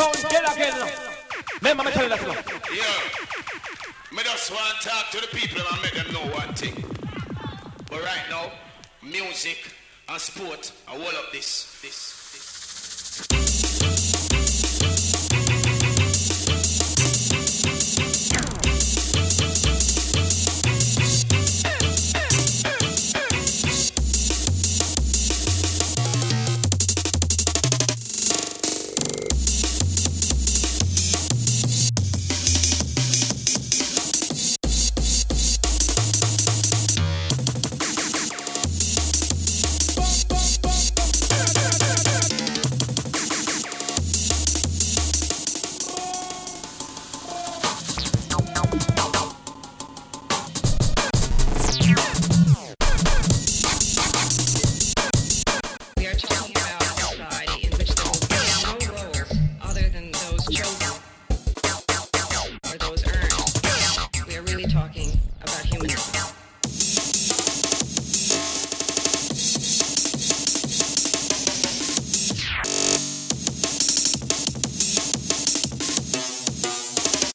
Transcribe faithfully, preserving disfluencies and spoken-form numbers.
sound get again. Remember me tell you that now. Yeah. Me just want to talk to the people and make them know one thing. But right now, music and sport are all of this. This. This. Talking about humanism.